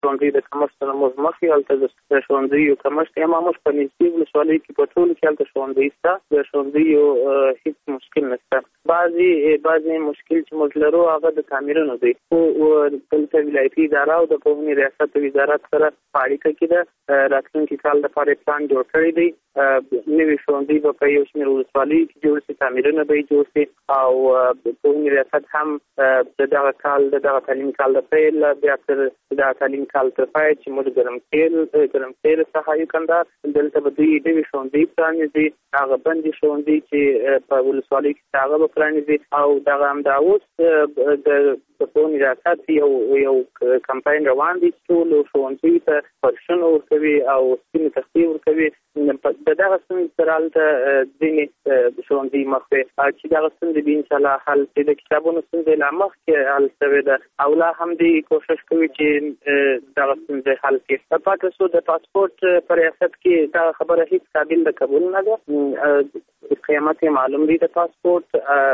ښوونځي د کمښت سره موږ مخ یو، هلته د ښوونځیو کمښت یم. موږ په نږدې ولسوالۍ کې په ټولو کې هلته ښوونځي شته، د ښوونځیو هېڅ مشکل نشته. بعضې مشکل چې موږ لرو هغه د تعمیرونو دی. دلته ولایتي اداره او د پوهنې ریاست وزارت سره په اړیکه کې ده. راتلونکي کال لپاره پلان جوړ کړی دی. نوي ښوونځي به په یو شمېر ولسوالیو کې جوړ شي، تعمیرونه به یې جوړ شي، او د پوهنې ریاست هم د دغه تعلیمي کال د پیل بیا تر دغه تعلیمي کال تر پای چې موږ ګرمسیر سهایي کندهار دلته به دوی نوي ښوونځي پرانیزي. هغه بندي ښوونځي چې په ولسوالیو کې هغه به پرانیزي. او دغه همدا اوس د پوهنې ریاست یو کمپاین روان دی چې ټولو ښوونځیو ته فرشونه ورکوي او سپینې تختې ورکوي. د دغه ستونزې سره هلته ځینې ښوونځي مخ وي چې دغه ستونزې به انشاءالله حل شي. د کتابونو ستونزې لا مخکې حل شوې ده او لا هم دوی کوشش کوي چې دغه ستونزې حل کړي. پاتې شو د پاسپورټ په ریاست کې دغه خبره هېڅ قابل د قبول نه ده. قیامت یې معلوم دی. د پاسپورټ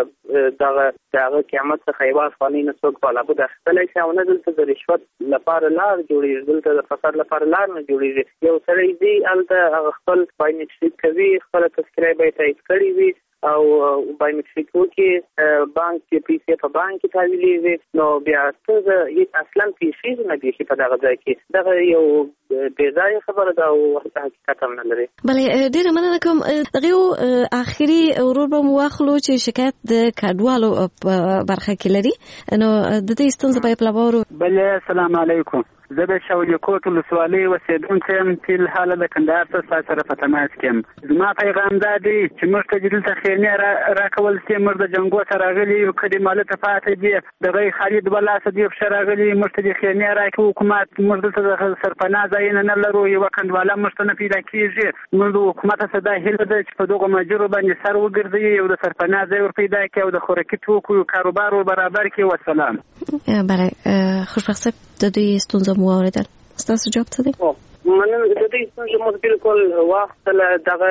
دغه قیامت څخه یوه افغانۍ نه څوک بالابود اخیستلی شي او نه دلته د رشوت لپاره لار جوړېږي، دلته د فساد لپاره لار نه جوړېږي. یو سړی ځي هلته هغه خپل بایومټریک کوي، خپله تذکره به یې تایید کړې وي او بایومټریک وکړي، بانک کې پیسې په بانک کې تحویلېږي، نو بیا ستونزه اصلا پیښېږي نه بیخي په دغه ځای کې. دغه یو بې ځایه خبره ده او حقیقت هم نه لري. بله، ډېره مننه کوم. دغه یو آخري ورور به مو واخلو چې شکایت د کډوالو په برخه کې لري، نو د دې ستونزه به یې په لابه ورو. بله، السلام علیکم. زه د شولي کوټ ولسوالۍ اوسېدونکی یم چې الحاله د کندهار څخه سره په تماس کې یم. زما پیغام دا دی چې موږ ته دلته خیمې راکول شي. موږ د جنګو ته راغلي یو، کلي مالته پاتې دي، دغه خالي دوه لاسه دي پښه راغلي. موږ ته د خیمې راکړي حکومت. موږ دلته د سرپناه ځایونه نه لرو، یوه کنډواله موږ ته نه پیدا کېږي. موږ د حکومت څخه دا هیله ده چې په دغو مهاجرو باندې سر وګرځوي، یو د سرپناه ځای ور پیدا کړي او د خوراکي توکو کاروبار ور برابر کړي. والسلام. بله، خوشبخت صاحب، د دوی ستونزه مو واورېدل، ستاسو جواب څه دی؟ مننه. د دې ستونزې موږ بالکل واخیستله. دغه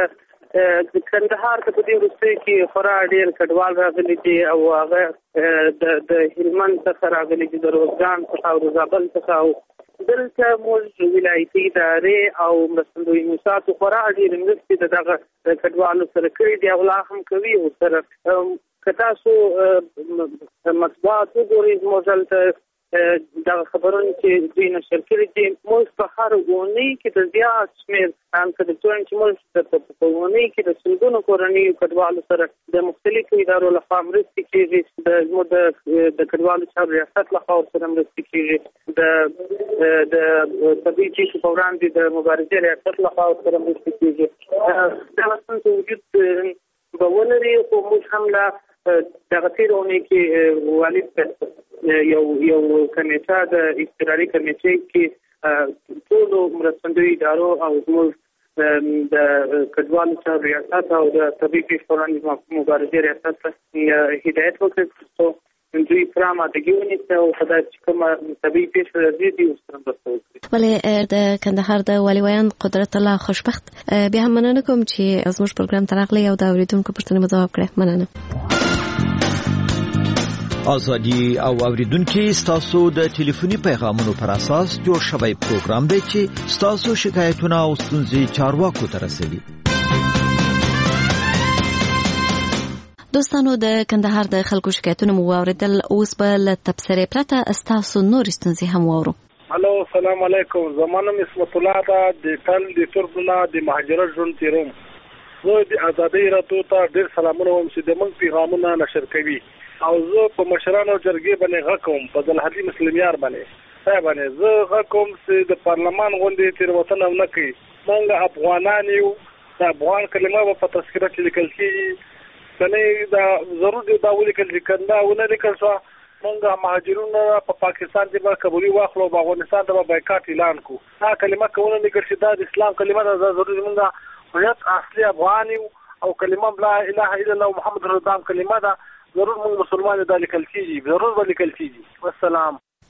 کندهار ته په دې وروستیو کې خورا ډېر کډوال راغلي دي او هغه د هلمند څخه راغلي دي، د روزګان څخه او د زابل څخه. او دلته موږ ولایتي ادارې او مرستندویي موسساتو خورا ډېرې مرستې د دغه کډوالو سره کړي دي او لا هم کوي ورسره. که تاسو مطبوعات وګورئ، موږ هلته دغه خبرونه چې دوی نشر کړي دي، موږ په هر اونۍ کې د زیات شمېر کډوالو چې موږ په اونۍ کې د سلګونو کورنیو کډوالو سره د مختلفو ادارو لخوا مرستې کېږي. زموږ د کډوالو چارو ریاست لخوا ورسره مرستې کېږي، د طبیعي پیښو په وړاندې د مبارزې ریاست لخوا ورسره مرستې کېږي. دغه ستونزې وجود به ولري، خو موږ هم لا دغه تېره اونۍ کې والد یو کمیټه د اضطراري کمیټې کې ټولو مرستندویو ادارو او زموږ د کډوالو چارو ریاست او د طبیعي پیښو په وړاندې مبارزې ریاست ته هدایت وکړي ترڅو دوی پوره آمادګي ونیسي او په داسې چې کومه طبیعي پیښه راځي دوی ورسره مرسته وکړي. ولې د کندهار د والي ویاند قدرت الله خوشبخت، بیا هم مننه کوم چې زموږ پروګرام ته راغلی او د اورېدونکو پوښتنې مو ځواب کړی. مننه. ازادي او اوریدونکو، ستاسو د ټلیفوني پیغامونو پر اساس جوړ شوی پروګرام دی چې ستاسو شکایتونه او ستونزې چارواکو ته رسوي. دوستانو، د کندهار د خلکو شکایتونه مو واوریدل، اوس به له تبصرې پرته ستاسو نور ستونزې هم واورو. الو، السلام علیکم. زمانه اسمت الله دا د تل د تربنا د مهاجرت ژوند تیروم. زه د ازادۍ راته ډېر سلامونه وایم چې د موږ پیغامونه نشر کوي او زه په مشرانو جرګې باندې غږ کوم، په عبدالهادي مسلمیار باندې زه غږ کوم چې د پارلمان غونډې تېروتنه ونه کړي. موږ افغانان یو، د افغان کلمه به په تذکره کې لیکل کېږي، کنه دا ضرور دی دا ولیکل چې کنده ونه لیکل شو موږ مهاجرون په پاکستان کې به قبولي واخلو، په افغانستان ته به بایکاټ اعلان کو. دا کلمه کوونه لیکل چې دا د اسلام کلمه ده، ضروري موږ هویت اصلي افغان او کلمه لا اله الا الله محمد رسول الله کلمه ده، ضرور موږ مسلمان دا لیکل کیږي، ضرور به لیکل کیږي. والسلام.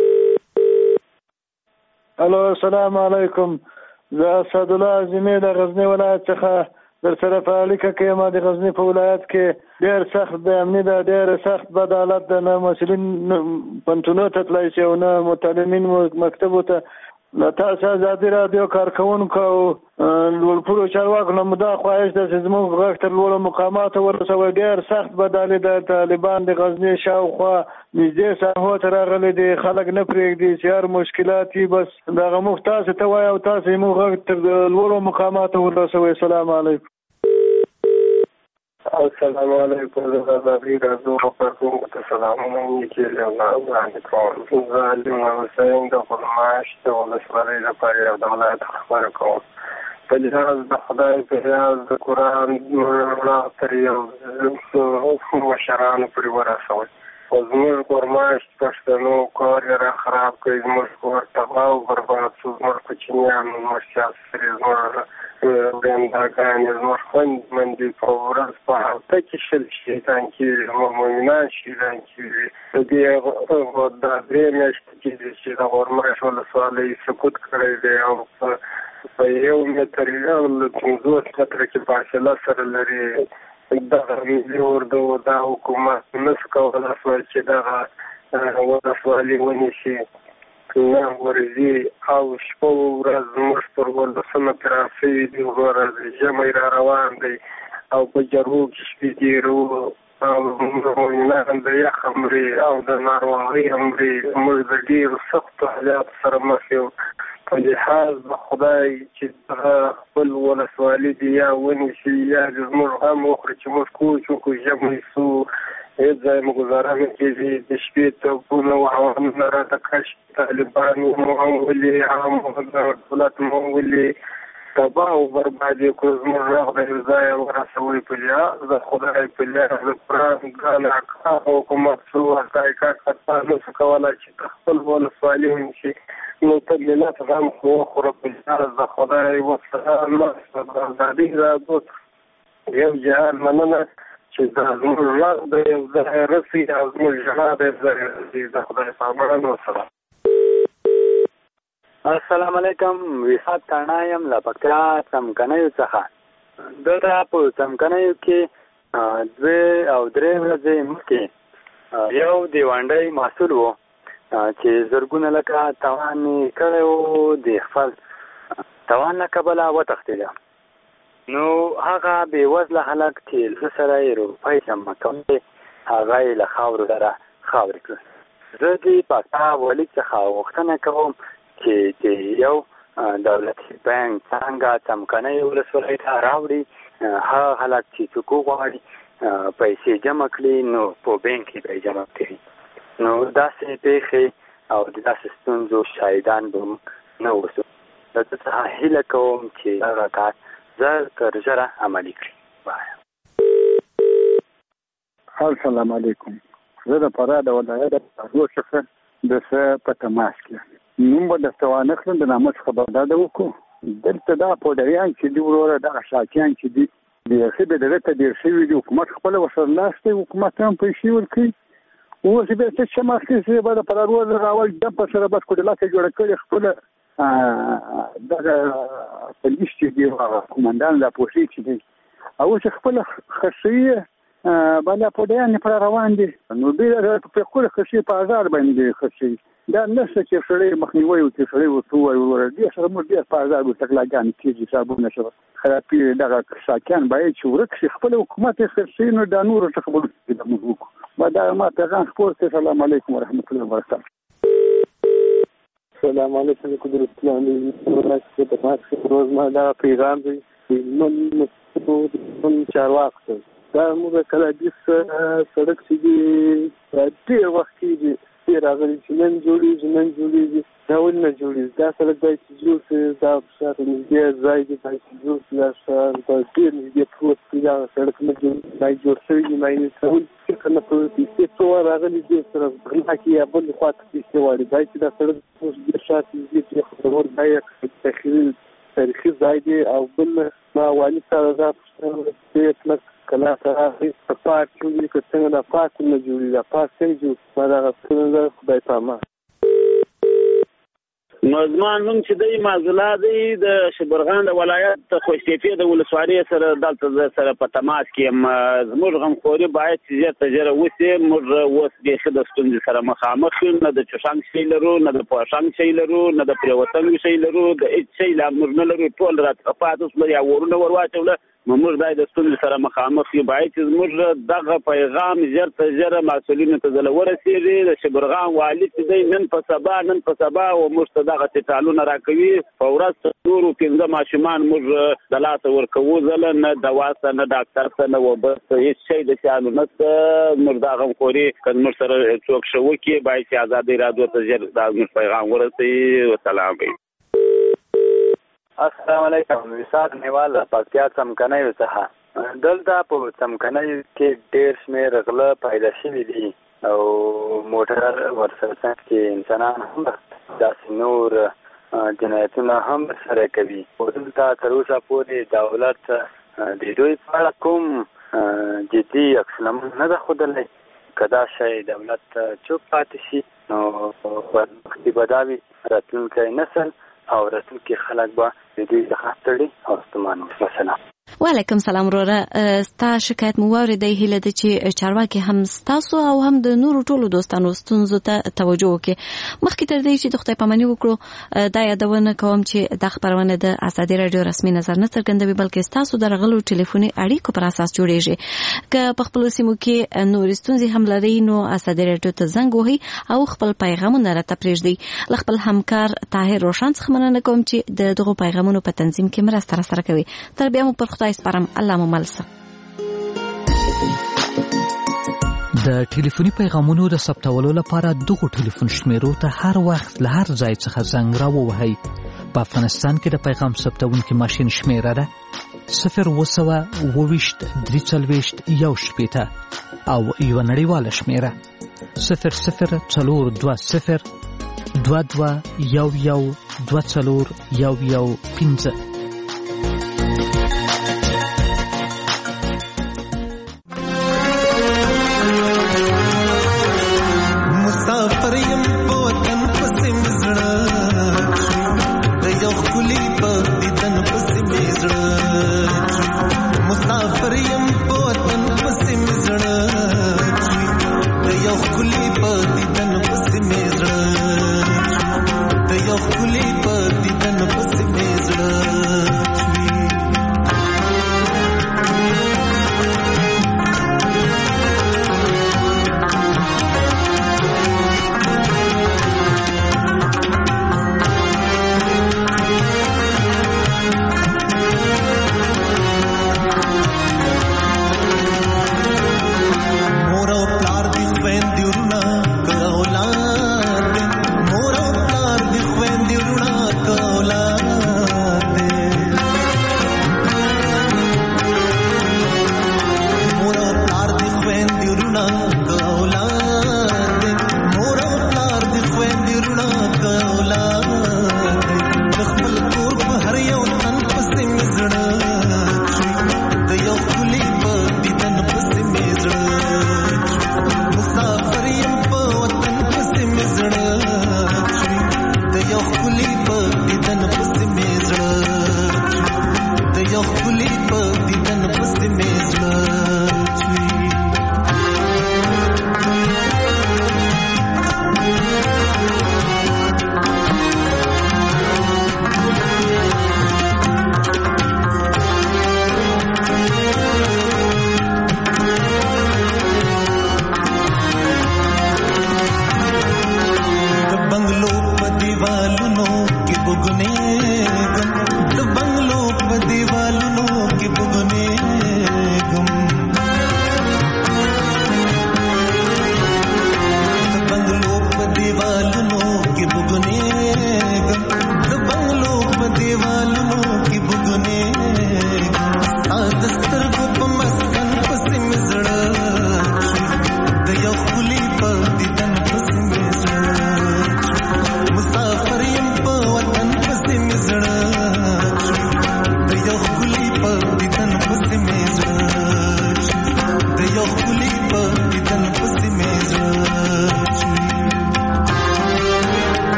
الو، السلام علیکم. زه اسد الله اعظمي د غزنی ولایت څخه در سره په اړیکه کې یم. د غزنی په ولایت کې ډېر سخت د امني ده، ډېر سخت بد حالت ده، نه مسؤلین پنټونو ته تللی شي او نه متعلمین مکتبو ته له تاسو ازادي رادیو کارکونکو لوړپوړو چارواکو نه مو دا خواهش ده چې زموږ غږ تر لوړو مقاماتو ورسوي. ډېر سخت بدالي د طالبان د غزني شاوخوا نږدې ساحو ته راغلي دي، خلک نه پرېږدي چې هر مشکلات وي بس دغه موږ تاسو ته وایو او تاسو یې موږ غږ تر لوړو مقاماتو ورسوي. السلام علیکم. السلام علیکم. زه د ازادي رادیو کارکونکو ته سلامونه نیکې وړاندې کوم. زه علي حسین د خرماش د ولسوالۍ لپاره یو د ولایت خبره کوم. په لحاظ د خدای په لحاظ د قرآن رڼا تر یو مشرانو پورې ورسوئ. خو زموږ خرماش پښتنو کار یې را خراب کړي، زموږ کور تباه او برباد شو. زموږ کوچنیان، زموږ سیاسري، زموږ ورېنداګانې، زموږ خویندمندې په ورځ په هفته کې شل شهیدان کېږي، زموږ مؤمنان شهیدان کېږي. د دې دا 3 میاشتې کېږي چې د خرماش ولسوالۍ سقوط کړی دی او په 1 متر یا 50 متره کې فاصله سره لري. دغه ملي اردو دا حکومت نشو کولی چې دغه ولسوالي ونیسي. نه ورځي او شپه ورځ زموږ پر ولسونه پرې راسوي دي. ورځ ژمی را روان دی او په جرګو کې شپې تېروو او مؤمنان د یخ مري او د ناروغۍ مري. موږ د ډېرو سختو حالاتو سره مخ یو. په لحاظ د خدای چې دغه خپل ولسوالي دي یا ونیسي یا زموږ غم وخوري چې موږ کوچ وکړو، ژمی سو، هېڅ ځای مو ګزاره نه کېږي. د شپې توپونه او هوامونه راته کشف، طالبان مو هم ولي، هم دولت مو هم ولي، تباه او برباد یې کړو. زموږ غږ د یو ځایه ورسوئ. په لحاظ د خدای په لحاظ د قرآن ګران حکومت څو حقایقه کتا نشو کولی چې د خپل ولسوالي ونیسي. نو ته ملت غم خو وخوره. په لحاظ د خدای وسلام د ازادي رادیو یو جهان مننه چې دا زموږ غږ د یو ځای رسي او زموږ ژړا د یو ځای رسي. د خدای په امان وسلام. السلام علیکم. وحات تانا یم له پکتیا څمکنیو څخه. دلته په څمکنیو کې 2 او 3 ورځې مخکې یو دیوانډی محصول و چې زرګونه لکه توان یې کړی و، د خپل توان له کبله وتښتېده. نو هغه بېوزله هلک چې زه سره یې روپۍ جمع کولې، هغه یې له خاورو سره خاورې کړل. زه د پکتیا والي څخه غوښتنه کوم چې د یو دولتي بانک څنګه څمکنۍ ولسوالۍ ته راوړي، هغه هلک چې څوک وغواړي پیسې جمع کړي نو په بانک کې به یې جمع کړي. نو داسې پیښې او د داسې ستونزو شاهدان به نه اوسو. د ده څخه هیله کوم چې هغه کار زر تر ژره عملي کړي. السلام علیکم. زه د فراه د ولایت د پښتو څخه د څه په تماس کې نوم به درته وانخلم. د نامه څخه به ډاډه وکړو. دلته دا پوډریان چې دي وروره دغه شاکیان چې دي بیخي به دغه ته ډېر شوي دي. حکومت خپله ورسره لاس دی، حکومت هم پیسې ورکوي. اوس بیا څه چې مخکې به د فرارور راول جمپ سره بس کوډلاکه جوړه کړې خپله دغه پولیس چې دي قومندان لا پوسې چې دي او اوس خپله خرڅوي بالا پوډیان پر روان دي. نو بیا په خپله خرڅوي په هزار باندې خرڅوي. دا نشته چې سړی مخنیوی وکړي، سړی ورته ووایي وروره دې سره موږ ډېر په هزار ورته غلاګانې کېږي، حسابونه سره خرابي. دغه ساکیان باید چې ورک شي، خپله حکومت یې خرڅوي. نو دا نورو څخه به موږ وکړو. دا ما پیغام خپور ته. السلام علیکم ورحمت الله وبرکاته. السلام علیکم. قدرتیان ورته په تاسو روز ما دا پیغام دی نن چارواکو دا موږ کله د سړک چې ډېر وخت کېږي راغلي چې نن جوړېږي دا ولې نه جوړېږي. دا سړک باید چې جوړ شي، دا شاته نږدې ځای دی باید چې جوړ شي. دا ډېر نږدې پروت دی. دا سړک نه جوړ شوی دی. ماینې کول فکر نه کوي. پیسې څو راغلي دي سره غلا کې یا بل خوا ته پیسې واړي. باید چې دا سړک ډېر شاته نږدې پرېښودل باید تاریخي ځای دی. او بل ما والي سره دا پوښتنه کله راغی په پارک کې چې څنګه دا پارک نه جوړېږي. دا پارک څنګه جوړ ما دغه څنګه خدای په امان. مزمان نوم چې دی معزولا دی د شبرغان د ولایت خوشتیپې د ولسوالۍ سره دلته سره په تماس کې یم. زموږ غمخوري باید چې زیات تجره وسي. موږ اوس بیخي د ستونزې سره مخامخ یو، نه د چوشنګ شی لرو، نه د پوشنګ شی لرو، نه د پریوتنګ شی لرو، د هیڅ شی لا موږ نه لرو. ټول راته پاتې اوس یا ورونه ورواچوله. موږ د ستونزې سره مخامخ یو. باید چې زموږ دغه پیغام زیات تجره مسؤلینو ته ځله ورسېږي. د شبرغان والي چې دی نن په سبا او موږ دغه ټالونه راکوي په ورځ نورو 15 ماشومان موږ د لاسه ورکوو ځله نه دوا ته نه ډاکټر ته نه وبس هیڅ شی د شانو نشته. موږ دا غمخوري که موږ سره څوک شو وکړي باید چې ازادي راډیو ته ژر دا موږ پیغام ورسوي. والسلام علیکم. السلام علیکم. وسات نیوال پکتیا څمکنیو څخه. دلته په څمکنیو کې ډېر شمېر غله پیدا شوي دي او موټر ورسره کې انسانان هم داسې نور جنایتونه هم سره کوي. دلته تر اوسه پورې دولت د دوی په اړه کوم جدي عکسالعمل نه ده ښودلی. که دا شی دولت چوپ پاتې شي نو وختي به دا وي راتلونکی نسل او راتلونکي خلک به د دوی څخه ستړي او ستومان وي. مثلا وعلیکم سلام وروره. ستا شکایت مو واورېدی. هیله ده چې چارواکي هم ستاسو او هم د نورو ټولو دوستانو ستونزو ته توجه وکړي. مخکې تر دې چې د خدای پاماني وکړو دا یادونه کوم چې دا خپرونه د ازادي راډیو رسمي نظر نه څرګندوي بلکې ستاسو د رغلو ټلیفوني اړیکو پر اساس جوړیږي. که په خپلو سیمو کې نورې ستونزې هم لرئ نو ازادي راډیو ته زنګ وهئ او خپل پیغامونه راته پرېږدئ. له خپل همکار طاهر روشن څخه مننه کوم چې د دغو پیغامونو په تنظیم کې مرسته راسره کوي. تر بیا مو پر خدای سپارم. الله مو ملسه. د ټلیفوني پیغامونو د ثبتولو لپاره دغو ټلیفون شمیرو ته هر وخت له هر ځای څخه زنګ راووهئ. په افغانستان کې د پیغام ثبتونکي ماشین شمیره ده 020 340 1 او یو نړیواله شمیره 0040 22 11 24 خلی په دیدن